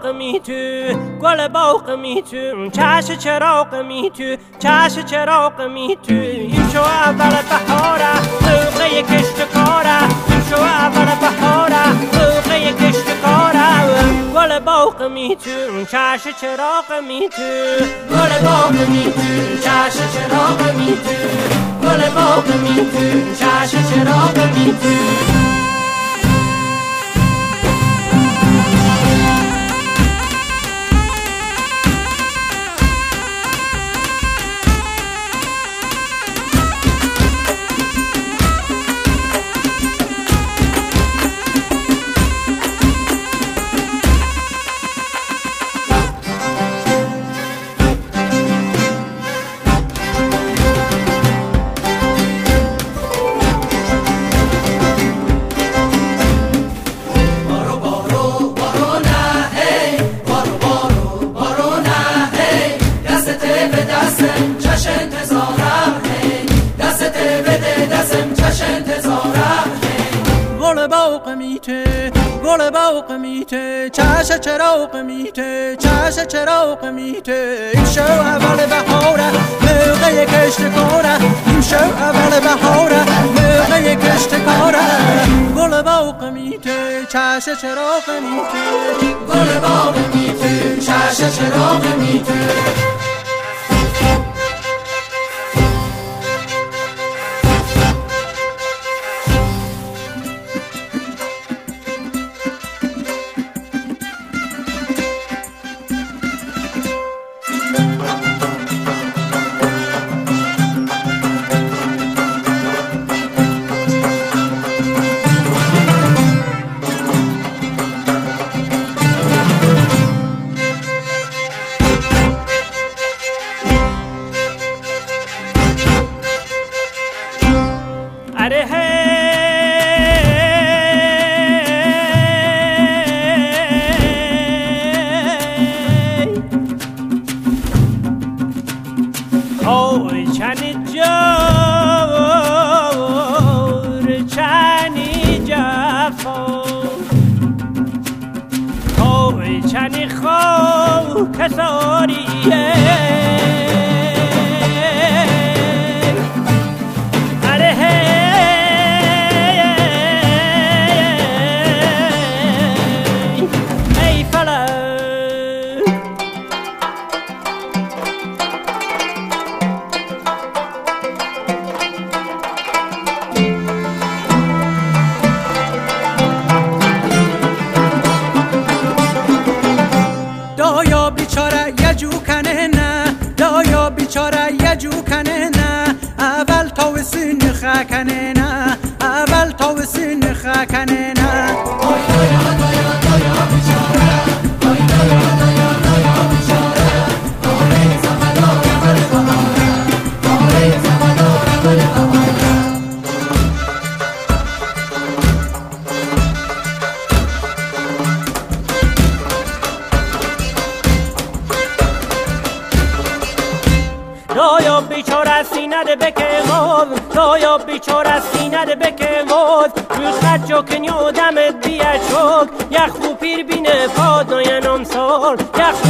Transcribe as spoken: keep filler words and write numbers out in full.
می تو گل باغ می تو چش چراغ می تو چش چراغ می تو این شو اول بهاره موقع کشت کاره این شو اول بهاره موقع کشت کاره گل باغ می تو چش چراغ می تو گل باغ می تو چش چراغ می تو گل باغ می تو چش چراغ می تو گل باغ میته چش چراغ میته چش چراغ میته این شو اول بهاره موقع کشت کاره این شو اول بهاره موقع کشت کاره گل باغ میته چش چراغ میته گل باغ میته چش چراغ میته اوی چنی جور چنی جفا اوی چنی خو کساریه اره ای فلک دایا بیچاره یه جو کنه نه دایا بیچاره یه جو کنه نه اول تا وسین خکنه نه اول تا وسین خکنه نه آی دایا دایا دایا بیچاره آی دایا دایا دایا بیچاره آره زمانا اول بهاره آره زمانا اول بهاره دایا بیچاره سینه ده بکه موز دایا بیچاره سینه ده بکه موز رو خد جو کنی و دمت بیه چوک یخ و پیر بینه پاد ناینام سال یخ